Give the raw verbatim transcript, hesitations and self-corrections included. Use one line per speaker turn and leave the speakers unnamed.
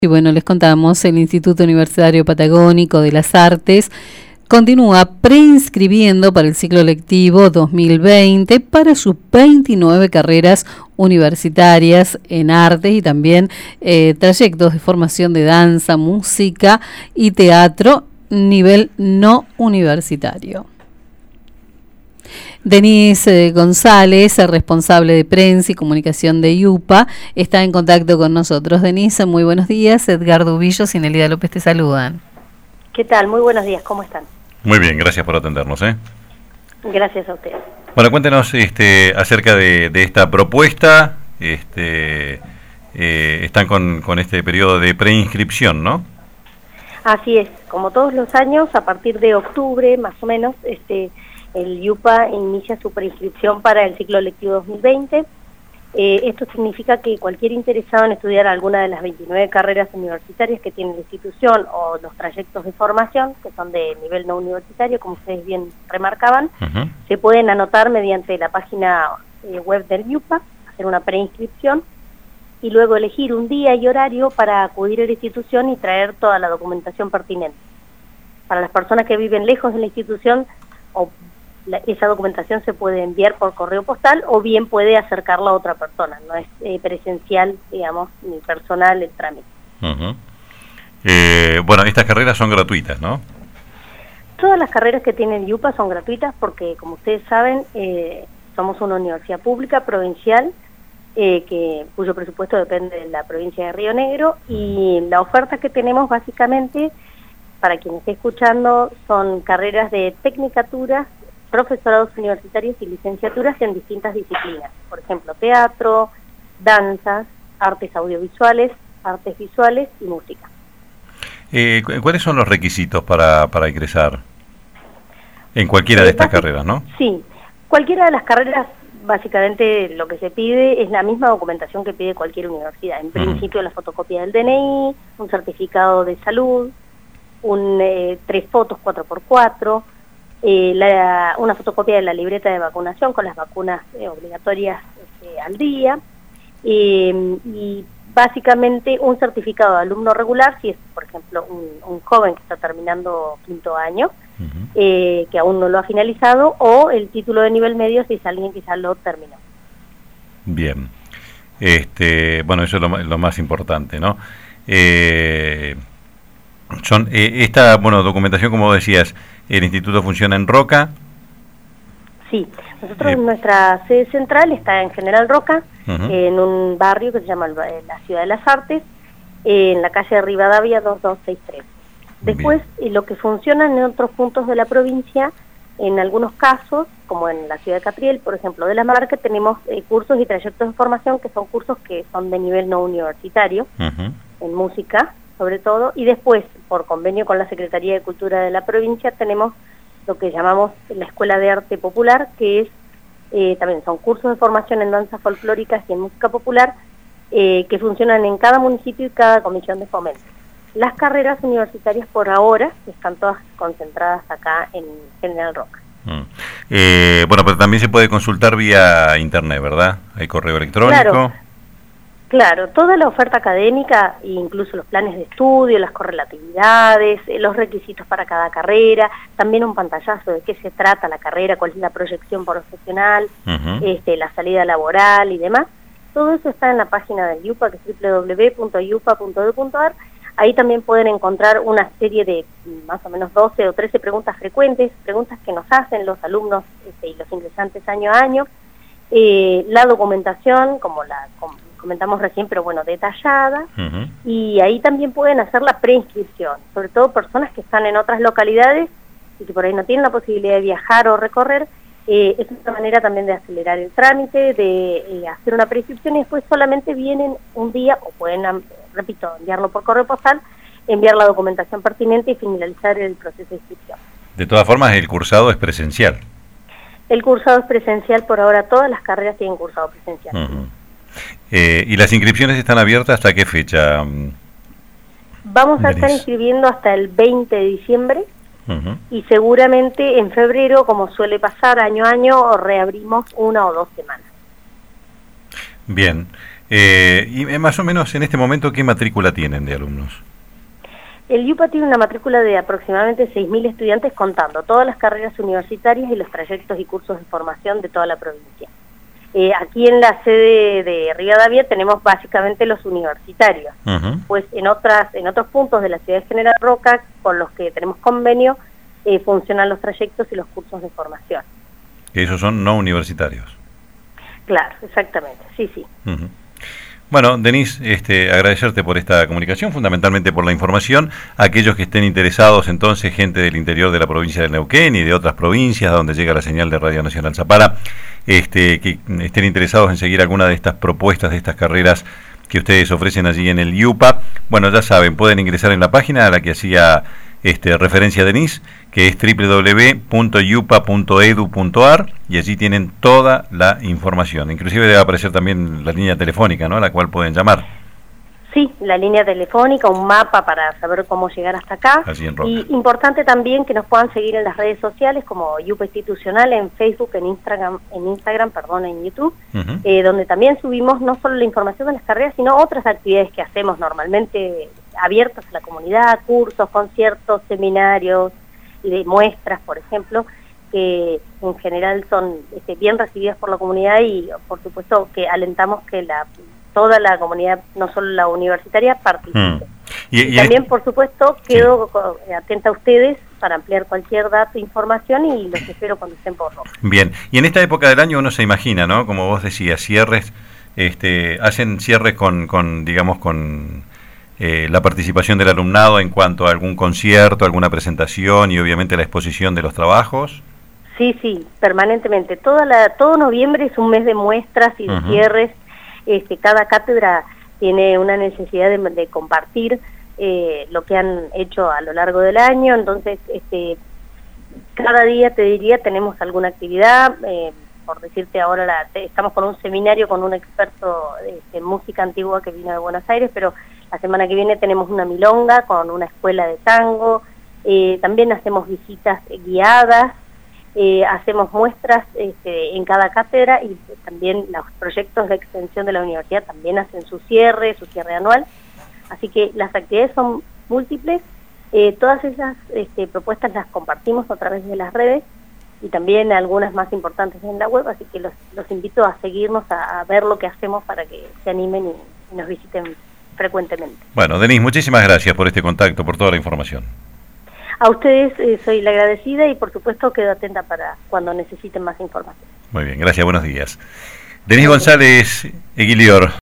Y bueno, les contamos, el Instituto Universitario Patagónico de las Artes continúa preinscribiendo para el ciclo lectivo dos mil veinte para sus veintinueve carreras universitarias en artes y también eh, trayectos de formación de danza, música y teatro nivel no universitario. Denise González, responsable de prensa y comunicación de IUPA, está en contacto con nosotros. Denise, muy buenos días. Edgardo Ubillos y Nelida López te saludan.
¿Qué tal? Muy buenos días, ¿cómo están?
Muy bien, gracias por atendernos. ¿eh?
Gracias a ustedes.
Bueno, cuéntenos este, acerca de, de esta propuesta. Este, eh, están con, con este periodo de preinscripción, ¿no?
Así es, como todos los años, a partir de octubre, más o menos, este... el IUPA inicia su preinscripción para el ciclo lectivo dos mil veinte. Eh, esto significa que cualquier interesado en estudiar alguna de las veintinueve carreras universitarias que tiene la institución o los trayectos de formación, que son de nivel no universitario, como ustedes bien remarcaban, uh-huh. se pueden anotar mediante la página eh, web del IUPA, hacer una preinscripción y luego elegir un día y horario para acudir a la institución y traer toda la documentación pertinente. Para las personas que viven lejos de la institución, o La, esa documentación se puede enviar por correo postal o bien puede acercarla a otra persona, no es eh, presencial, digamos, ni personal el trámite.
Uh-huh. eh, bueno, estas carreras son gratuitas, ¿no?
Todas las carreras que tiene el IUPA son gratuitas porque, como ustedes saben, eh, somos una universidad pública provincial eh, que cuyo presupuesto depende de la provincia de Río Negro y la oferta que tenemos básicamente, para quien esté escuchando, son carreras de tecnicaturas, profesorados universitarios y licenciaturas en distintas disciplinas, por ejemplo, teatro, danzas, artes audiovisuales, artes visuales y música.
Eh, ¿Cuáles son los requisitos para, para ingresar en cualquiera de estas carreras, no?
Sí, cualquiera de las carreras, básicamente lo que se pide es la misma documentación que pide cualquier universidad. En uh-huh. principio, la fotocopia del D N I, un certificado de salud, un eh, tres fotos cuatro por cuatro, Eh, la, una fotocopia de la libreta de vacunación con las vacunas eh, obligatorias eh, al día eh, y básicamente un certificado de alumno regular si es, por ejemplo, un, un joven que está terminando quinto año, uh-huh. eh, que aún no lo ha finalizado, o el título de nivel medio si es alguien que ya lo terminó.
Bien, este, bueno, eso es lo, lo más importante, ¿no? Eh, son eh, esta, bueno, documentación, como decías, ¿el instituto funciona en Roca?
Sí, nosotros eh. nuestra sede central está en General Roca, uh-huh. eh, en un barrio que se llama la Ciudad de las Artes, eh, en la calle de Rivadavia dos dos seis tres. Después, eh, lo que funciona en otros puntos de la provincia, en algunos casos, como en la ciudad de Catriel, por ejemplo, de La Marca, tenemos eh, cursos y trayectos de formación que son cursos que son de nivel no universitario, uh-huh. en música, sobre todo, y después, por convenio con la Secretaría de Cultura de la provincia, tenemos lo que llamamos la Escuela de Arte Popular, que es eh, también son cursos de formación en danzas folclóricas y en música popular, eh, que funcionan en cada municipio y cada comisión de fomento. Las carreras universitarias por ahora están todas concentradas acá en General Roca.
Mm. Eh, bueno, pero también se puede consultar vía internet, ¿verdad? Hay correo electrónico.
Claro. Claro, toda la oferta académica, incluso los planes de estudio, las correlatividades, los requisitos para cada carrera, también un pantallazo de qué se trata la carrera, cuál es la proyección profesional, uh-huh. este, la salida laboral y demás. Todo eso está en la página del IUPA, que es doble u doble u doble u punto iupa punto edu punto ar. Ahí también pueden encontrar una serie de más o menos doce o trece preguntas frecuentes, preguntas que nos hacen los alumnos este, y los ingresantes año a año. Eh, la documentación, como la... Como comentamos recién, pero bueno, detallada, uh-huh. y ahí también pueden hacer la preinscripción, sobre todo personas que están en otras localidades y que por ahí no tienen la posibilidad de viajar o recorrer, eh, es una manera también de acelerar el trámite, de eh, hacer una preinscripción y después solamente vienen un día, o pueden, repito, enviarlo por correo postal, enviar la documentación pertinente y finalizar el proceso de inscripción.
De todas formas, el cursado es presencial.
El cursado es presencial, por ahora todas las carreras tienen cursado presencial.
Uh-huh. Eh, ¿Y las inscripciones están abiertas hasta qué fecha?
Vamos a estar inscribiendo hasta el veinte de diciembre uh-huh. y seguramente en febrero, como suele pasar año a año, reabrimos una o dos semanas.
Bien. Eh, y más o menos en este momento, ¿qué matrícula tienen de alumnos?
El IUPA tiene una matrícula de aproximadamente seis mil estudiantes contando todas las carreras universitarias y los trayectos y cursos de formación de toda la provincia. Eh, aquí en la sede de Rivadavia tenemos básicamente los universitarios, uh-huh. Pues en otras en otros puntos de la ciudad de General Roca, con los que tenemos convenio, eh, funcionan los trayectos y los cursos de formación.
¿Esos son no universitarios?
Claro, exactamente, sí, sí.
Uh-huh. Bueno, Denise, este, agradecerte por esta comunicación, fundamentalmente por la información. Aquellos que estén interesados, entonces, gente del interior de la provincia de Neuquén y de otras provincias donde llega la señal de Radio Nacional Zapala, este, que estén interesados en seguir alguna de estas propuestas, de estas carreras que ustedes ofrecen allí en el IUPA, bueno, ya saben, pueden ingresar en la página a la que hacía este, referencia Denise, que es doble u doble u doble u punto yupa punto edu punto ar, y allí tienen toda la información. Inclusive debe aparecer también la línea telefónica, ¿no?, a la cual pueden llamar.
Sí, la línea telefónica, un mapa para saber cómo llegar hasta acá.
Allí en Roca.
Y importante también que nos puedan seguir en las redes sociales como IUPA Institucional, en Facebook, en Instagram, en Instagram, perdón, en YouTube, uh-huh. eh, donde también subimos no solo la información de las carreras, sino otras actividades que hacemos normalmente abiertas a la comunidad, cursos, conciertos, seminarios y de muestras, por ejemplo, que en general son este, bien recibidas por la comunidad y, por supuesto, que alentamos que la toda la comunidad, no solo la universitaria, participe. Mm. Y, y, y también, por supuesto, quedo sí. atenta a ustedes para ampliar cualquier dato, información, y los espero cuando estén por Roca.
Bien, y en esta época del año uno se imagina, ¿no?, como vos decías, cierres, este, hacen cierres con, con digamos, con eh, la participación del alumnado en cuanto a algún concierto, alguna presentación y obviamente la exposición de los trabajos.
Sí, sí, permanentemente. Toda la, todo noviembre es un mes de muestras y de uh-huh. cierres. Este, cada cátedra tiene una necesidad de, de compartir eh, lo que han hecho a lo largo del año, entonces este, cada día, te diría, tenemos alguna actividad, eh, por decirte ahora, la, te, estamos con un seminario con un experto de, de música antigua que vino de Buenos Aires, pero la semana que viene tenemos una milonga con una escuela de tango, eh, también hacemos visitas guiadas, Eh, hacemos muestras este, en cada cátedra y también los proyectos de extensión de la universidad también hacen su cierre, su cierre anual, así que las actividades son múltiples, eh, todas esas este, propuestas las compartimos a través de las redes y también algunas más importantes en la web, así que los, los invito a seguirnos, a, a ver lo que hacemos para que se animen y, y nos visiten frecuentemente.
Bueno, Denise, muchísimas gracias por este contacto, por toda la información.
A ustedes eh, soy la agradecida y por supuesto quedo atenta para cuando necesiten más información.
Muy bien, gracias, buenos días. Denise González Eguilior.